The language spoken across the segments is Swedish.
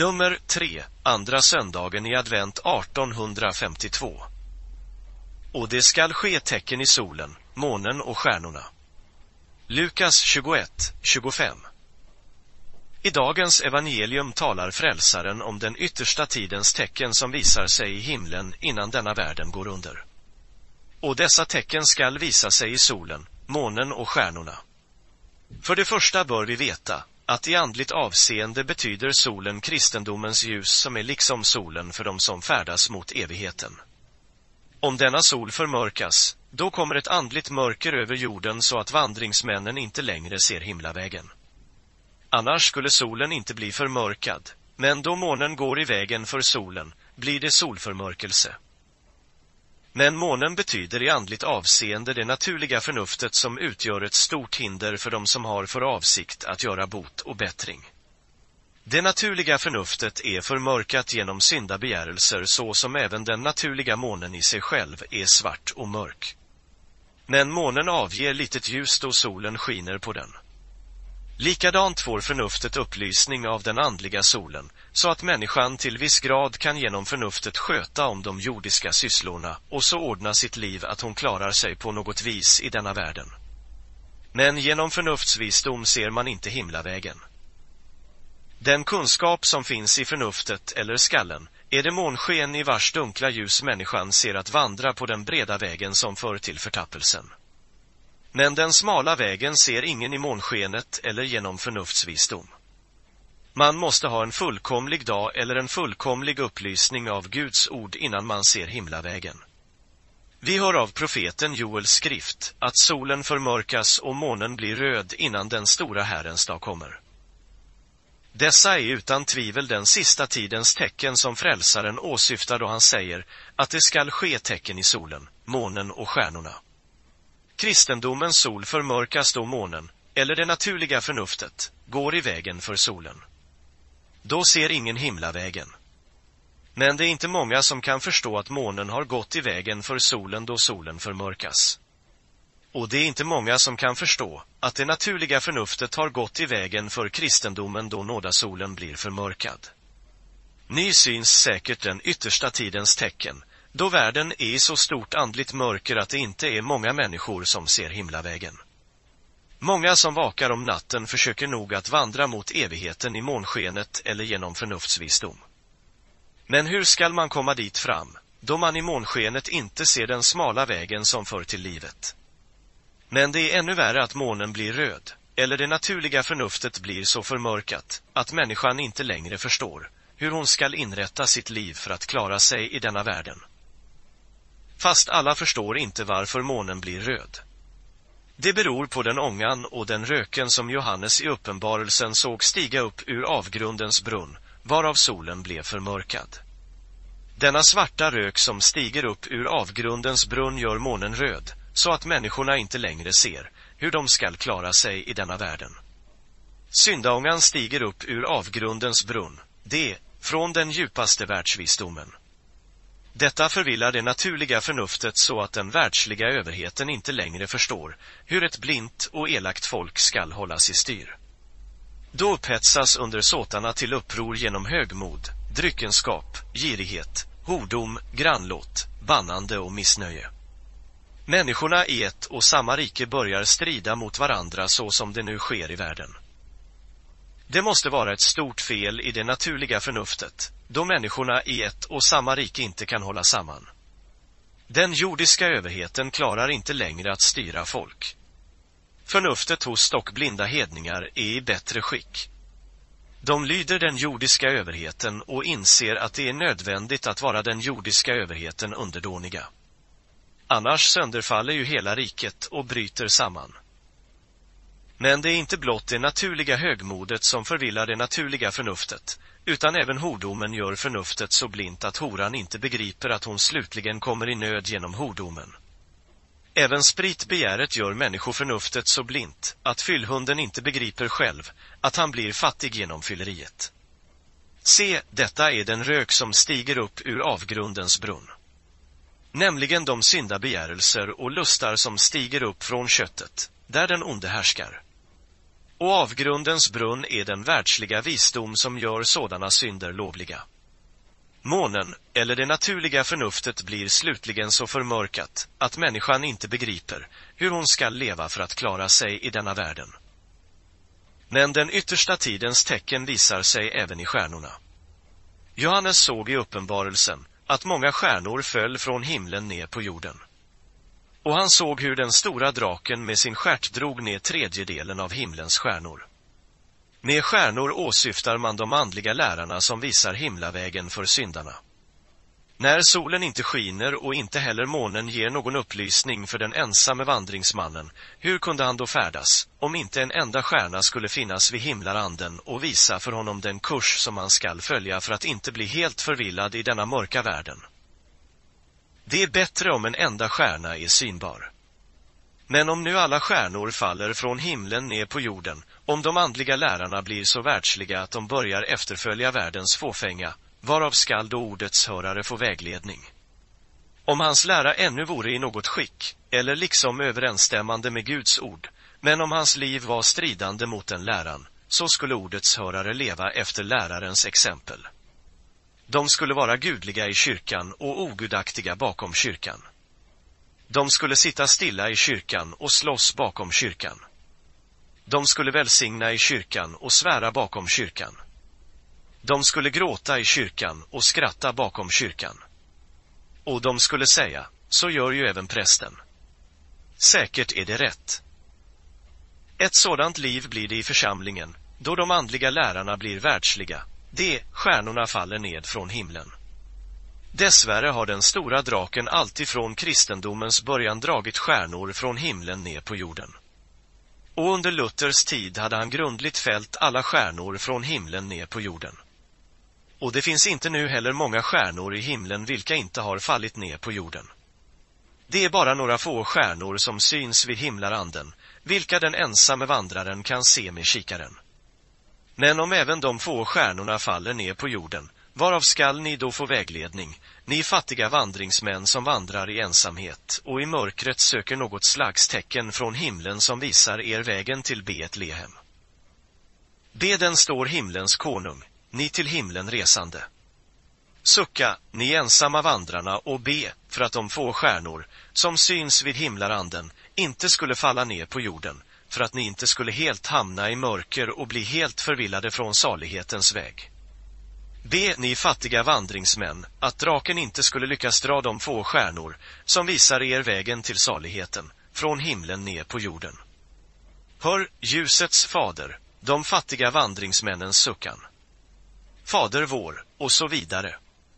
Nummer 3, andra söndagen i advent 1852. Och det skall ske tecken i solen, månen och stjärnorna. Lukas 21:25. I dagens evangelium talar frälsaren om den yttersta tidens tecken som visar sig i himlen innan denna världen går under. Och dessa tecken skall visa sig i solen, månen och stjärnorna. För det första bör vi veta att i andligt avseende betyder solen kristendomens ljus som är liksom solen för dem som färdas mot evigheten. Om denna sol förmörkas, då kommer ett andligt mörker över jorden så att vandringsmännen inte längre ser himlavägen. Annars skulle solen inte bli förmörkad, men då månen går i vägen för solen blir det solförmörkelse. Men månen betyder i andligt avseende det naturliga förnuftet som utgör ett stort hinder för dem som har för avsikt att göra bot och bättring. Det naturliga förnuftet är förmörkat genom syndabegärelser så som även den naturliga månen i sig själv är svart och mörk. Men månen avger litet ljus då solen skiner på den. Likadant får förnuftet upplysning av den andliga solen, så att människan till viss grad kan genom förnuftet sköta om de jordiska sysslorna och så ordna sitt liv att hon klarar sig på något vis i denna världen. Men genom förnuftsvisdom ser man inte himlavägen. Den kunskap som finns i förnuftet eller skallen är det månsken i vars dunkla ljus människan ser att vandra på den breda vägen som för till förtappelsen. Men den smala vägen ser ingen i månskenet eller genom förnuftsvisdom. Man måste ha en fullkomlig dag eller en fullkomlig upplysning av Guds ord innan man ser himlavägen. Vi hör av profeten Joels skrift att solen förmörkas och månen blir röd innan den stora Herrens dag kommer. Dessa är utan tvivel den sista tidens tecken som frälsaren åsyftar då han säger att det skall ske tecken i solen, månen och stjärnorna. Kristendomens sol förmörkas då månen, eller det naturliga förnuftet, går i vägen för solen. Då ser ingen himlavägen. Men det är inte många som kan förstå att månen har gått i vägen för solen då solen förmörkas. Och det är inte många som kan förstå att det naturliga förnuftet har gått i vägen för kristendomen då nådasolen blir förmörkad. Ni syns säkert den yttersta tidens tecken, då världen är i så stort andligt mörker att det inte är många människor som ser himlavägen. Många som vakar om natten försöker nog att vandra mot evigheten i månskenet eller genom förnuftsvisdom. Men hur skall man komma dit fram, då man i månskenet inte ser den smala vägen som för till livet? Men det är ännu värre att månen blir röd, eller det naturliga förnuftet blir så förmörkat, att människan inte längre förstår hur hon skall inrätta sitt liv för att klara sig i denna världen. Fast alla förstår inte varför månen blir röd. Det beror på den ångan och den röken som Johannes i uppenbarelsen såg stiga upp ur avgrundens brunn, varav solen blev förmörkad. Denna svarta rök som stiger upp ur avgrundens brunn gör månen röd, så att människorna inte längre ser hur de skall klara sig i denna världen. Syndaångan stiger upp ur avgrundens brunn, det från den djupaste världsvisdomen. Detta förvillar det naturliga förnuftet så att den världsliga överheten inte längre förstår hur ett blint och elakt folk skall hållas i styr. Då upphetsas under såtarna till uppror genom högmod, dryckenskap, girighet, hordom, grannlåt, bannande och missnöje. Människorna i ett och samma rike börjar strida mot varandra så som det nu sker i världen. Det måste vara ett stort fel i det naturliga förnuftet, då människorna i ett och samma rike inte kan hålla samman. Den jordiska överheten klarar inte längre att styra folk. Förnuftet hos dock blinda hedningar är i bättre skick. De lyder den jordiska överheten och inser att det är nödvändigt att vara den jordiska överheten underdåniga. Annars sönderfaller ju hela riket och bryter samman. Men det är inte blott det naturliga högmodet som förvillar det naturliga förnuftet, utan även hordomen gör förnuftet så blint att horan inte begriper att hon slutligen kommer i nöd genom hordomen. Även spritbegäret gör människoförnuftet så blint att fyllhunden inte begriper själv att han blir fattig genom fylleriet. Se, detta är den rök som stiger upp ur avgrundens brunn. Nämligen de syndabegärelser och lustar som stiger upp från köttet, där den onde härskar. Och avgrundens brunn är den världsliga visdom som gör sådana synder lovliga. Månen, eller det naturliga förnuftet, blir slutligen så förmörkat att människan inte begriper hur hon ska leva för att klara sig i denna världen. Men den yttersta tidens tecken visar sig även i stjärnorna. Johannes såg i uppenbarelsen att många stjärnor föll från himlen ner på jorden. Och han såg hur den stora draken med sin stjärt drog ner tredjedelen av himlens stjärnor. Med stjärnor åsyftar man de andliga lärarna som visar himlavägen för syndarna. När solen inte skiner och inte heller månen ger någon upplysning för den ensamme vandringsmannen, hur kunde han då färdas, om inte en enda stjärna skulle finnas vid himlaranden och visa för honom den kurs som han skall följa för att inte bli helt förvillad i denna mörka världen? Det är bättre om en enda stjärna är synbar. Men om nu alla stjärnor faller från himlen ner på jorden, om de andliga lärarna blir så världsliga att de börjar efterfölja världens fåfänga, varav skall då ordets hörare få vägledning? Om hans lära ännu vore i något skick, eller liksom överensstämmande med Guds ord, men om hans liv var stridande mot den läran, så skulle ordets hörare leva efter lärarens exempel. De skulle vara gudliga i kyrkan och ogudaktiga bakom kyrkan. De skulle sitta stilla i kyrkan och slåss bakom kyrkan. De skulle välsigna i kyrkan och svära bakom kyrkan. De skulle gråta i kyrkan och skratta bakom kyrkan. Och de skulle säga, så gör ju även prästen. Säkert är det rätt. Ett sådant liv blir det i församlingen, då de andliga lärarna blir världsliga, stjärnorna faller ned från himlen. Dessvärre har den stora draken alltid från kristendomens början dragit stjärnor från himlen ner på jorden. Och under Luthers tid hade han grundligt fällt alla stjärnor från himlen ner på jorden. Och det finns inte nu heller många stjärnor i himlen vilka inte har fallit ner på jorden. Det är bara några få stjärnor som syns vid himlaranden, vilka den ensamme vandraren kan se med kikaren. Men om även de få stjärnorna faller ner på jorden, varav skall ni då få vägledning, ni fattiga vandringsmän som vandrar i ensamhet och i mörkret söker något slags tecken från himlen som visar er vägen till Betlehem. Beden står himlens konung, ni till himlen resande. Sucka, ni ensamma vandrarna, och be för att de få stjärnor som syns vid himlaranden inte skulle falla ner på jorden, för att ni inte skulle helt hamna i mörker och bli helt förvillade från salighetens väg. Be, ni fattiga vandringsmän, att draken inte skulle lyckas dra de få stjärnor som visar er vägen till saligheten från himlen ner på jorden. Hör ljusets fader, de fattiga vandringsmännens suckan. Fader vår, och så vidare.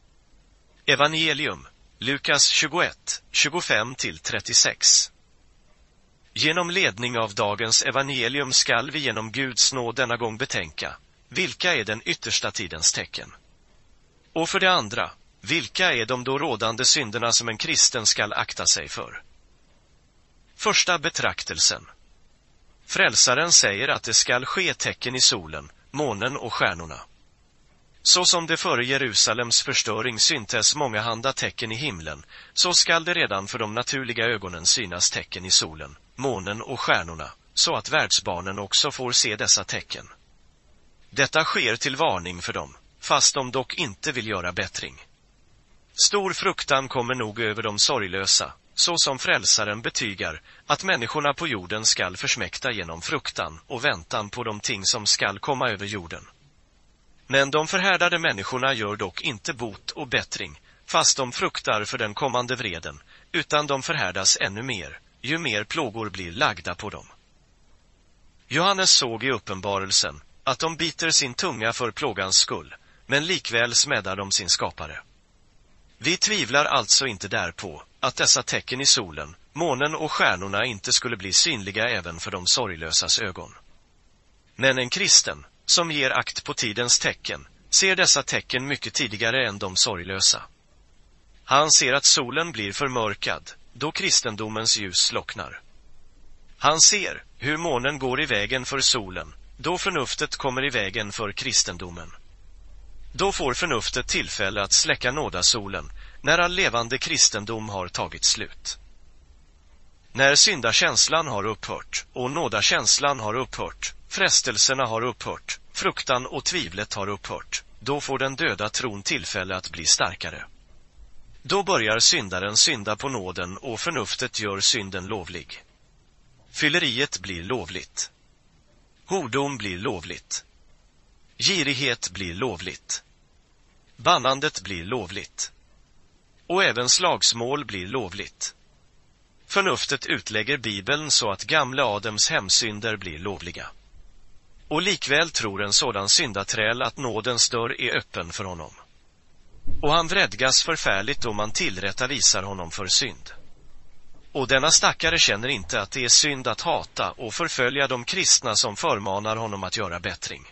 Evangelium, Lukas 21, 25-36. Genom ledning av dagens evangelium skall vi genom Guds nåd denna gång betänka, vilka är den yttersta tidens tecken? Och för det andra, vilka är de då rådande synderna som en kristen skall akta sig för? Första betraktelsen. Frälsaren säger att det skall ske tecken i solen, månen och stjärnorna. Så som det före Jerusalems förstöring syntes mångahanda tecken i himlen, så skall det redan för de naturliga ögonen synas tecken i solen, månen och stjärnorna, så att världsbarnen också får se dessa tecken. Detta sker till varning för dem, fast de dock inte vill göra bättring. Stor fruktan kommer nog över de sorglösa, så som frälsaren betygar att människorna på jorden skall försmäkta genom fruktan och väntan på de ting som skall komma över jorden. Men de förhärdade människorna gör dock inte bot och bättring, fast de fruktar för den kommande vreden, utan de förhärdas ännu mer, ju mer plågor blir lagda på dem. Johannes såg i uppenbarelsen att de biter sin tunga för plågans skull, men likväl smädar de sin skapare. Vi tvivlar alltså inte därpå att dessa tecken i solen, månen och stjärnorna inte skulle bli synliga även för de sorglösas ögon. Men en kristen, som ger akt på tidens tecken, ser dessa tecken mycket tidigare än de sorglösa. Han ser att solen blir förmörkad, då kristendomens ljus slocknar. Han ser hur månen går i vägen för solen, då förnuftet kommer i vägen för kristendomen. Då får förnuftet tillfälle att släcka nådasolen, när all levande kristendom har tagit slut. När syndakänslan har upphört och nådakänslan har upphört, frestelserna har upphört, fruktan och tvivlet har upphört, då får den döda tron tillfälle att bli starkare. Då börjar syndaren synda på nåden och förnuftet gör synden lovlig. Fylleriet blir lovligt. Hordom blir lovligt. Girighet blir lovligt. Bannandet blir lovligt. Och även slagsmål blir lovligt. Förnuftet utlägger Bibeln så att gamla Adams hemsynder blir lovliga. Och likväl tror en sådan syndaträl att nådens dörr är öppen för honom. Och han vredgas förfärligt då man tillrättavisar honom för synd. Och denna stackare känner inte att det är synd att hata och förfölja de kristna som förmanar honom att göra bättring.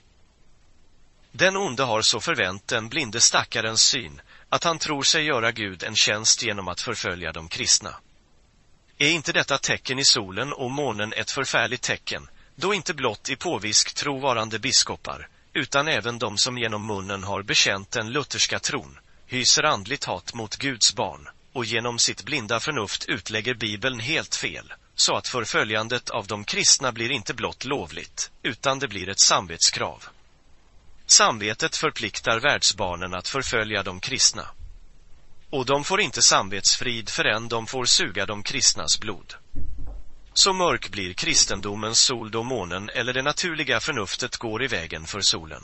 Den onde har så förvänt den blinde stackarens syn att han tror sig göra Gud en tjänst genom att förfölja de kristna. Är inte detta tecken i solen och månen ett förfärligt tecken, då inte blott i påvisk trovarande biskopar, utan även de som genom munnen har bekänt den lutherska tron, hyser andligt hat mot Guds barn, och genom sitt blinda förnuft utlägger Bibeln helt fel, så att förföljandet av de kristna blir inte blott lovligt, utan det blir ett samvetskrav. Samvetet förpliktar världsbarnen att förfölja de kristna. Och de får inte samvetsfrid förrän de får suga de kristnas blod. Så mörk blir kristendomens sol då månen eller det naturliga förnuftet går i vägen för solen.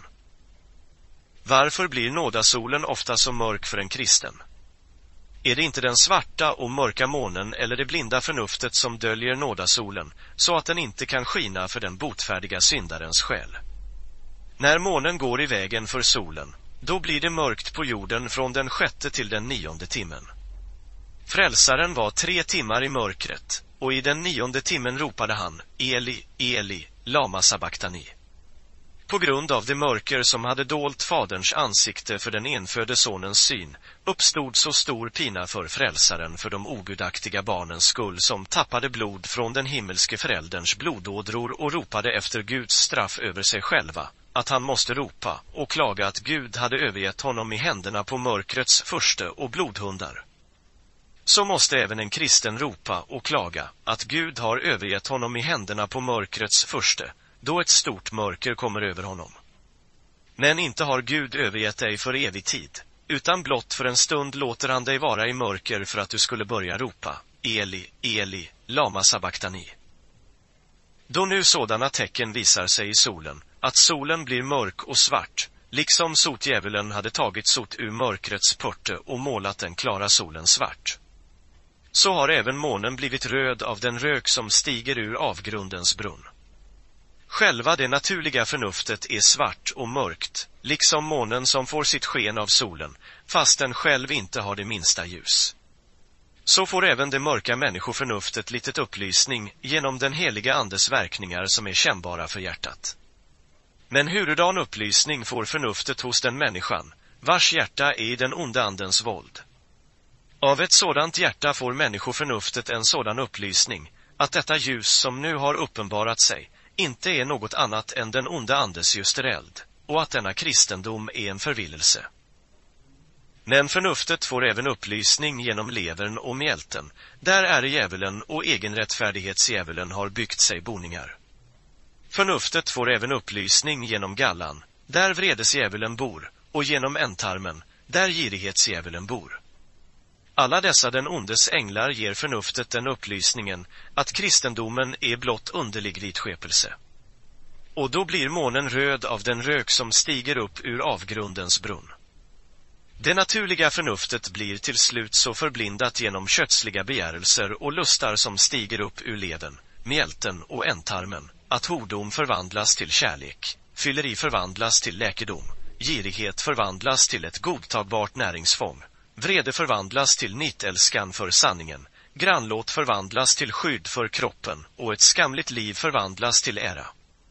Varför blir nådasolen ofta så mörk för en kristen? Är det inte den svarta och mörka månen eller det blinda förnuftet som döljer nådasolen, så att den inte kan skina för den botfärdiga syndarens själ? När månen går i vägen för solen, då blir det mörkt på jorden från den 6:e till den 9:e timmen. Frälsaren var 3 timmar i mörkret, och i den 9:e timmen ropade han, Eli, Eli, lama sabachthani. På grund av det mörker som hade dolt faderns ansikte för den enfödde sonens syn, uppstod så stor pina för frälsaren för de ogudaktiga barnens skull som tappade blod från den himmelske förälderns blodådror och ropade efter Guds straff över sig själva, att han måste ropa och klaga att Gud hade övergett honom i händerna på mörkrets furste och blodhundar. Så måste även en kristen ropa och klaga att Gud har övergett honom i händerna på mörkrets furste, då ett stort mörker kommer över honom. Men inte har Gud övergett dig för evig tid, utan blott för en stund låter han dig vara i mörker för att du skulle börja ropa, Eli, Eli, lama sabachthani. Då nu sådana tecken visar sig i solen, att solen blir mörk och svart, liksom sotdjävulen hade tagit sot ur mörkrets porte och målat den klara solen svart. Så har även månen blivit röd av den rök som stiger ur avgrundens brunn. Själva det naturliga förnuftet är svart och mörkt, liksom månen som får sitt sken av solen, fast den själv inte har det minsta ljus. Så får även det mörka människoförnuftet litet upplysning genom den heliga andes verkningar som är kännbara för hjärtat. Men hurudan upplysning får förnuftet hos den människan, vars hjärta är i den onda andens våld? Av ett sådant hjärta får människoförnuftet en sådan upplysning, att detta ljus som nu har uppenbarat sig, inte är något annat än den onda andes ljustereld, och att denna kristendom är en förvillelse. Men förnuftet får även upplysning genom levern och mjälten, där äredjävulen och egenrättfärdighetsdjävulen har byggt sig boningar. Förnuftet får även upplysning genom gallan, där vredesdjävulen bor, och genom ändtarmen, där girighetsdjävulen bor. Alla dessa den ondes änglar ger förnuftet den upplysningen att kristendomen är blott underlig vidskepelse. Och då blir månen röd av den rök som stiger upp ur avgrundens brunn. Det naturliga förnuftet blir till slut så förblindat genom kötsliga begärelser och lustar som stiger upp ur levern, mjälten och ändtarmen, att hordom förvandlas till kärlek, fylleri förvandlas till läkedom, girighet förvandlas till ett godtagbart näringsfång, vrede förvandlas till nitälskan för sanningen, grannlåt förvandlas till skydd för kroppen och ett skamligt liv förvandlas till ära.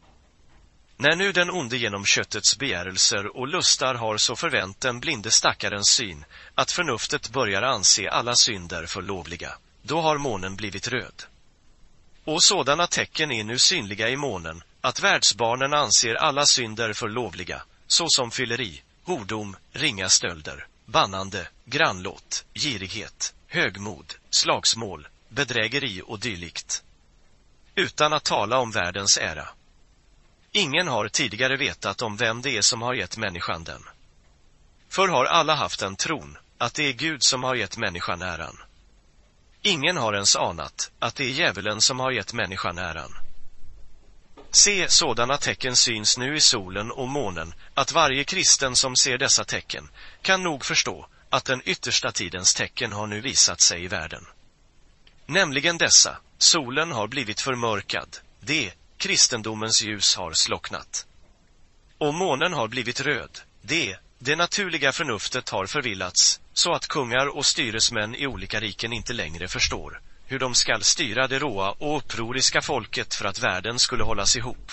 När nu den onde genom köttets begärelser och lustar har så förvänt den blinde stackarens syn att förnuftet börjar anse alla synder för lovliga, då har månen blivit röd. Och sådana tecken är nu synliga i månen, att världsbarnen anser alla synder för lovliga, såsom fylleri, hordom, ringa stölder, bannande, grannlåt, girighet, högmod, slagsmål, bedrägeri och dylikt. Utan att tala om världens ära. Ingen har tidigare vetat om vem det är som har gett människan den. För har alla haft en tron att det är Gud som har gett människan äran. Ingen har ens anat att det är djävulen som har gett människan äran. Se, sådana tecken syns nu i solen och månen, att varje kristen som ser dessa tecken kan nog förstå att den yttersta tidens tecken har nu visat sig i världen. Nämligen dessa: solen har blivit förmörkad, kristendomens ljus har slocknat. Och månen har blivit röd, det naturliga förnuftet har förvillats, så att kungar och styresmän i olika riken inte längre förstår hur de skall styra det råa och upproriska folket för att världen skulle hållas ihop.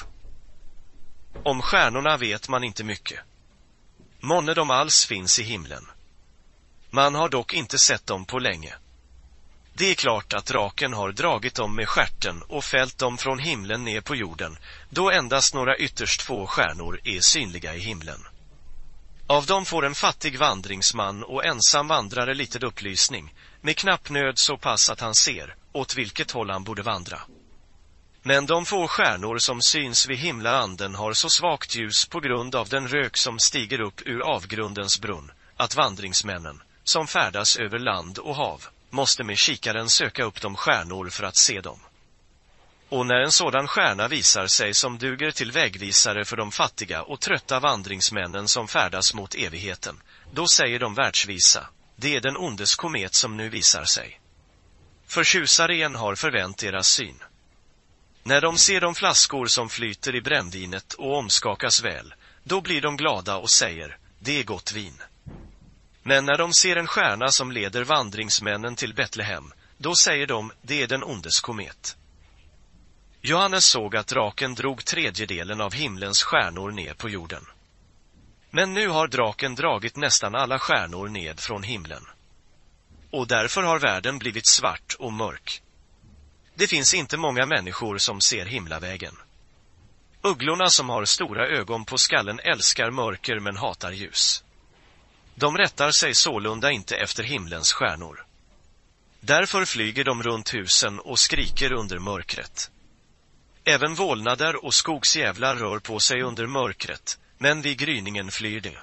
Om stjärnorna vet man inte mycket. Månne de alls finns i himlen. Man har dock inte sett dem på länge. Det är klart att draken har dragit dem med stjärten och fällt dem från himlen ner på jorden, då endast några ytterst få stjärnor är synliga i himlen. Av dem får en fattig vandringsman och ensam vandrare lite upplysning, med knapp nöd så pass att han ser åt vilket håll han borde vandra. Men de få stjärnor som syns vid himlaanden har så svagt ljus på grund av den rök som stiger upp ur avgrundens brunn, att vandringsmännen, som färdas över land och hav, måste med kikaren söka upp de stjärnor för att se dem. Och när en sådan stjärna visar sig som duger till vägvisare för de fattiga och trötta vandringsmännen som färdas mot evigheten, då säger de världsvisa: det är den ondes komet som nu visar sig. Förtjusaren har förvänt deras syn. När de ser de flaskor som flyter i brännvinet och omskakas väl, då blir de glada och säger: det är gott vin. Men när de ser en stjärna som leder vandringsmännen till Betlehem, då säger de: det är den ondes komet. Johannes såg att draken drog tredjedelen av himlens stjärnor ner på jorden. Men nu har draken dragit nästan alla stjärnor ned från himlen. Och därför har världen blivit svart och mörk. Det finns inte många människor som ser himlavägen. Ugglorna som har stora ögon på skallen älskar mörker men hatar ljus. De rättar sig sålunda inte efter himlens stjärnor. Därför flyger de runt husen och skriker under mörkret. Även vålnader och skogsjävlar rör på sig under mörkret, men vid gryningen flyr de.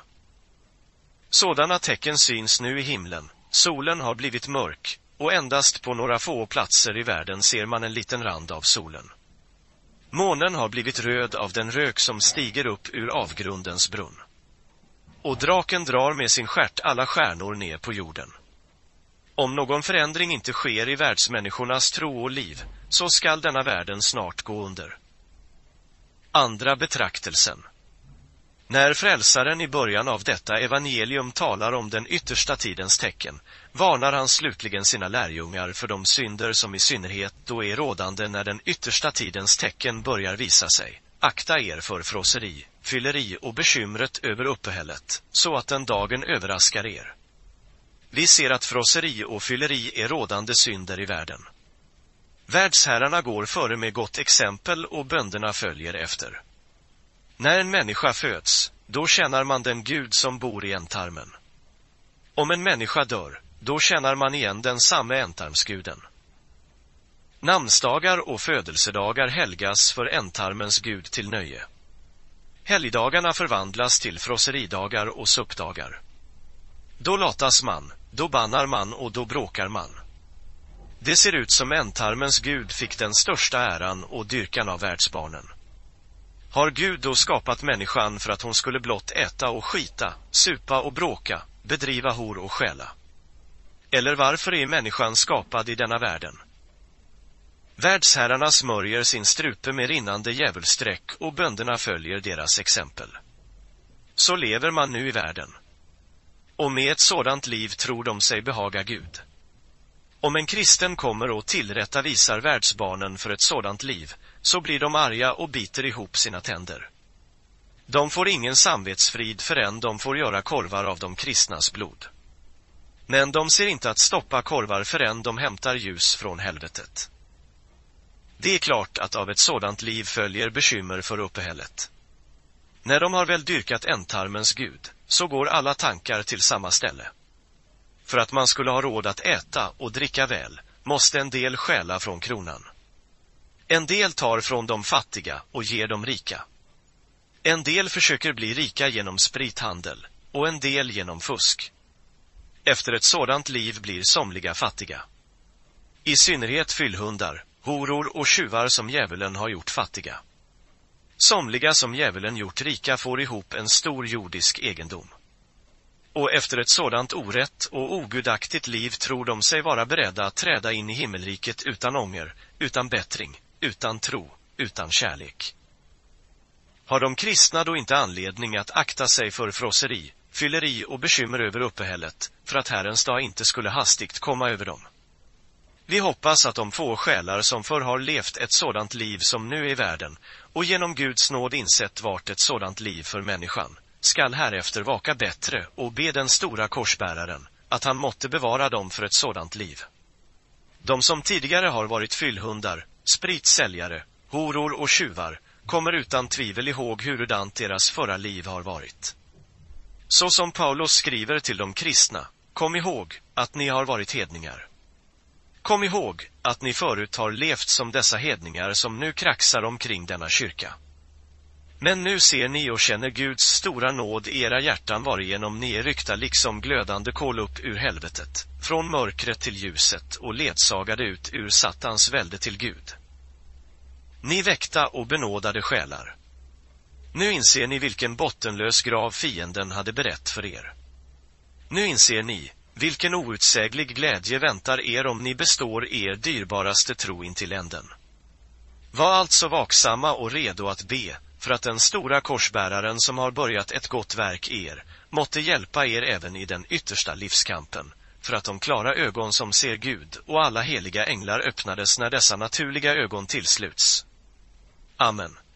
Sådana tecken syns nu i himlen. Solen har blivit mörk, och endast på några få platser i världen ser man en liten rand av solen. Månen har blivit röd av den rök som stiger upp ur avgrundens brunn. Och draken drar med sin stjärt alla stjärnor ner på jorden. Om någon förändring inte sker i världsmänniskornas tro och liv, så skall denna världen snart gå under. Andra betraktelsen. När frälsaren i början av detta evangelium talar om den yttersta tidens tecken, varnar han slutligen sina lärjungar för de synder som i synnerhet då är rådande när den yttersta tidens tecken börjar visa sig. Akta er för frosseri, fylleri och bekymret över uppehället, så att den dagen överraskar er. Vi ser att frosseri och fylleri är rådande synder i världen. Världsherrarna går före med gott exempel och bönderna följer efter. När en människa föds, då känner man den Gud som bor i ändtarmen. Om en människa dör, då känner man igen den samme ändtarmsguden. Namnsdagar och födelsedagar helgas för ändtarmens Gud till nöje. Helgdagarna förvandlas till frosseridagar och suppdagar. Då latas man, då bannar man och då bråkar man. Det ser ut som ändtarmens Gud fick den största äran och dyrkan av världsbarnen. Har Gud då skapat människan för att hon skulle blott äta och skita, supa och bråka, bedriva hor och stjäla? Eller varför är människan skapad i denna världen? Världsherrarna smörjer sin strupe med rinnande djävulsträck och bönderna följer deras exempel. Så lever man nu i världen. Och med ett sådant liv tror de sig behaga Gud. Om en kristen kommer och tillrättavisar världsbarnen för ett sådant liv, så blir de arga och biter ihop sina tänder. De får ingen samvetsfrid förrän de får göra korvar av de kristnas blod. Men de ser inte att stoppa korvar förrän de hämtar ljus från helvetet. Det är klart att av ett sådant liv följer bekymmer för uppehället. När de har väl dyrkat ändtarmens Gud, så går alla tankar till samma ställe. För att man skulle ha råd att äta och dricka väl, måste en del stjäla från kronan. En del tar från de fattiga och ger dem rika. En del försöker bli rika genom sprithandel och en del genom fusk. Efter ett sådant liv blir somliga fattiga. I synnerhet fyllhundar, horor och tjuvar som djävulen har gjort fattiga. Somliga som djävulen gjort rika får ihop en stor jordisk egendom. Och efter ett sådant orätt och ogudaktigt liv tror de sig vara beredda att träda in i himmelriket utan ånger, utan bättring, utan tro, utan kärlek. Har de kristna då inte anledning att akta sig för frosseri, fylleri och bekymmer över uppehället, för att Herrens dag inte skulle hastigt komma över dem? Vi hoppas att de få själar som förr har levt ett sådant liv som nu är i världen, och genom Guds nåd insett vart ett sådant liv för människan, skall härefter vaka bättre och be den stora korsbäraren, att han måtte bevara dem för ett sådant liv. De som tidigare har varit fyllhundar, spritsäljare, horor och tjuvar, kommer utan tvivel ihåg hurudant deras förra liv har varit. Så som Paulus skriver till de kristna, kom ihåg att ni har varit hedningar. Kom ihåg att ni förut har levt som dessa hedningar som nu kraxar omkring denna kyrka. Men nu ser ni och känner Guds stora nåd i era hjärtan, varigenom ni är ryckta liksom glödande kol upp ur helvetet, från mörkret till ljuset och ledsagade ut ur Satans välde till Gud. Ni väckta och benådade själar. Nu inser ni vilken bottenlös grav fienden hade berett för er. Nu inser ni vilken outsäglig glädje väntar er om ni består er dyrbaraste tro intill änden. Var alltså vaksamma och redo att be, för att den stora korsbäraren som har börjat ett gott verk i er, måtte hjälpa er även i den yttersta livskampen, för att de klara ögon som ser Gud och alla heliga änglar öppnades när dessa naturliga ögon tillsluts. Amen.